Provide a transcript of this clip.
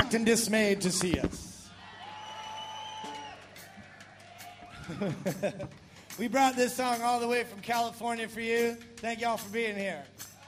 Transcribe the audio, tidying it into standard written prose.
shocked and dismayed to see us. We brought this song all the way from California for you. Thank y'all for being here.